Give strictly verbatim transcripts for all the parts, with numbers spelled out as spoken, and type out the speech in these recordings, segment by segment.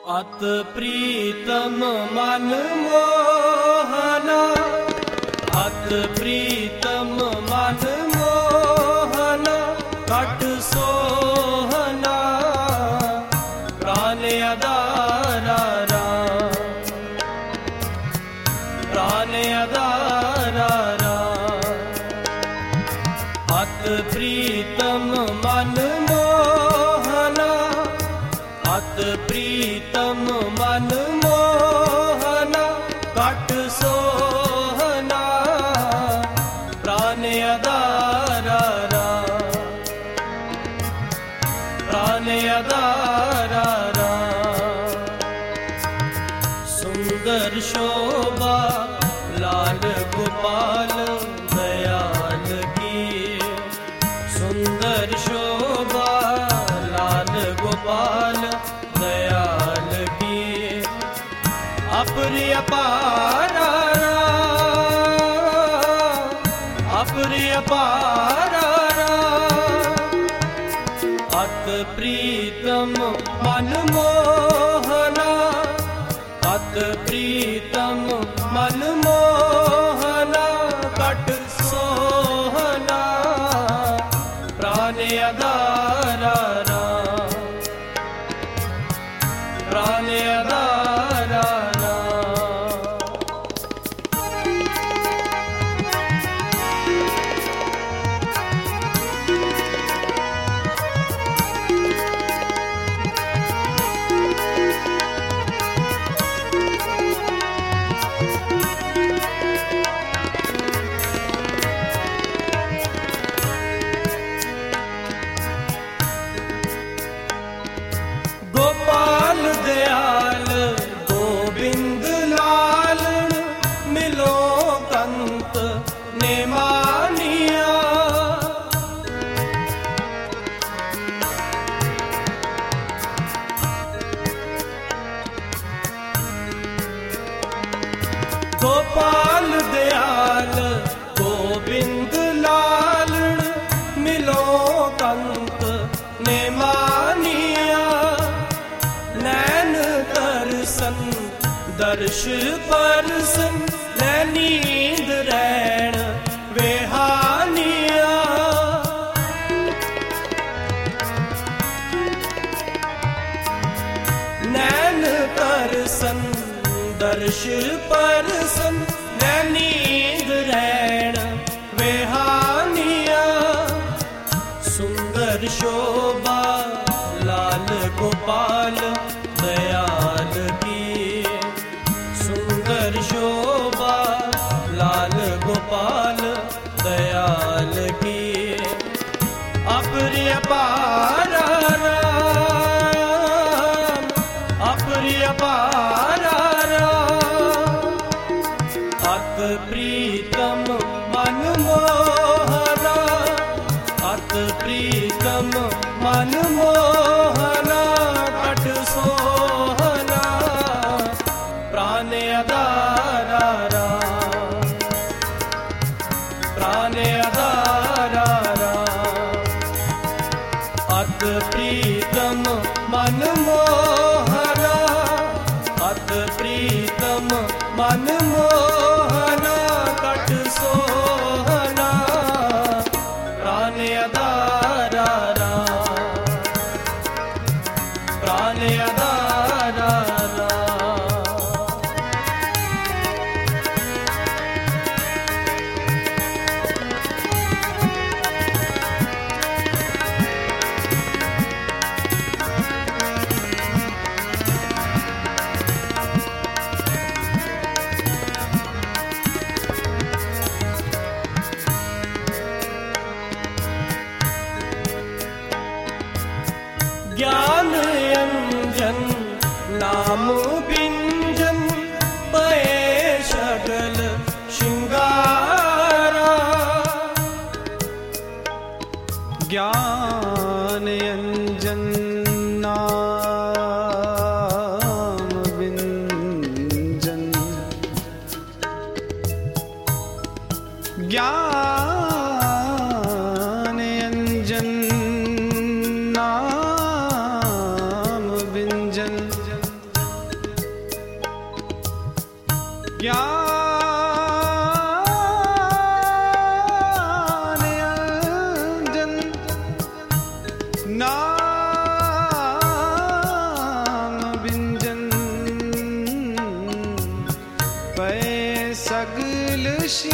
अत प्रीतम मन मोहना, अत प्रीतम मन मोहना, कट सोहना प्राण अदारा राम, प्राण अदारा राम। अत प्रीतम मन मोहना, अत प्रीतम मन मोहना, कट सोहना प्राण अदारा राम, प्राण अदारा राम। सुंदर शोभा लाल गोपाल दयाल की, सुंदर शोभा लाल गोपाल दयाल की। अप्रिय पारा अप्रिय पारा अत प्रीतम मन मोहना, अत प्रीतम मन मोहना, कट सोहना प्राण अदारा राम, प्राण अदारा राम। गोपाल दयाल गोविंद लाल, मिलो कंत ने मानिया। गोपाल दयाल गोविंद लाल, मिलो कंत ने मानिया। नैन दर्शन दर्श परसन, नींद रैन वेहानिया। नैन दर्शन दर्श परसन, नींद रैन वेहानिया। सुंदर शोभा लाल गोपाल दयाल की, सुंदर शोभा लाल गोपाल दयाल की। अप्रिय पारा राम, अप्रिय पारा राम। अत प्रीतम मन मोहना, अत प्रीतम मन मोहना, कट सोहना प्राण अदारा राम, प्राण अदारा राम। अत प्रीतम मन मोहना, अत प्रीतम मन मोहना, कट सोहना प्राण अदारा राम, प्राण अदारा राम। ज्ञान अंजन नाम बिंजन, पए शगल श्रृंगारा। ज्ञान अंजन नाम बिंजन, ज्ञान अंजन नाम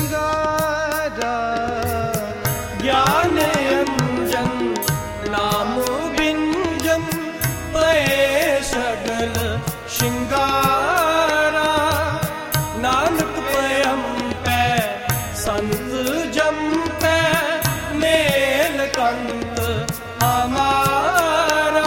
श्रृंगारा ज्ञान अंजन नाम बिंजन पए सगल श्रृंगारा नानक पयम पै संत जम पै मेल कंत हमारा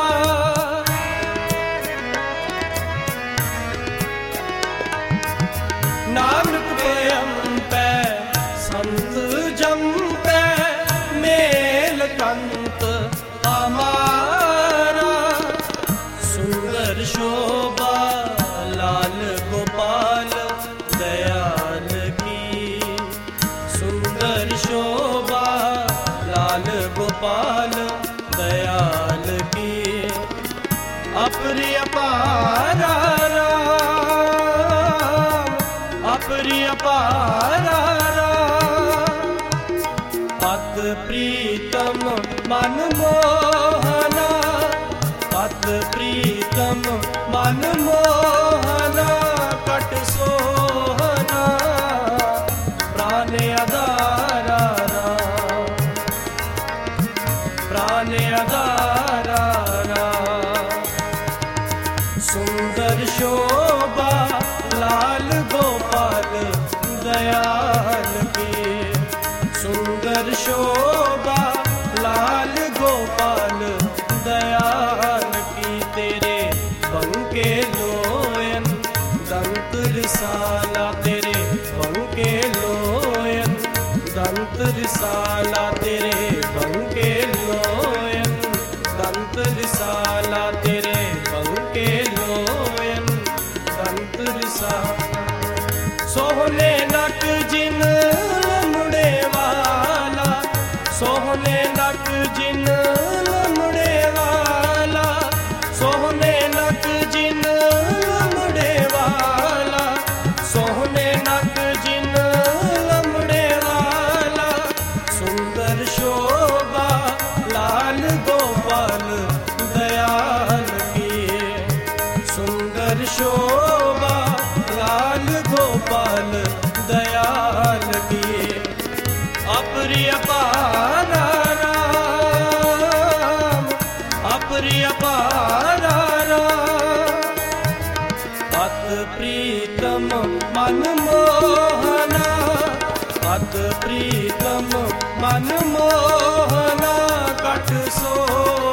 नानक पयम पै संत जम पै मेल कंत हमारा सुंदर शोभा लाल गोपाल दयाल की सुंदर शोभा लाल गोपाल दयाल की अपरिय पारा अपरिय पारा पत प्रीतम मन मोहना पत प्रीतम मन मोहना कट सोहना प्राण अदारा प्राण अदारा सुंदर शोभा लाल गोपाल दयाल की सुंदर शोभा लाल गोपाल दयाल की तेरे पंके लोयन दंत रिसाला तेरे पंके लोयन दंत रिसाला तेरे पंके लोयन दंत रिसाला तेरे पंके लोयन दंत रिसाला सोहने नक जिन मुड़े वाला सोहने नक जिन मुड़े वाला सोहने नक जिन मुड़े वाला सोहने नक जिन मुड़े वाला सुंदर शोभा लाल गोपाल दयाल की सुंदर शोभा लाल गोपाल दयाल की अपरिय पारा राम अपरिय पारा पत प्रीतम मन मोहना पत प्रीतम मन मोहना कट सो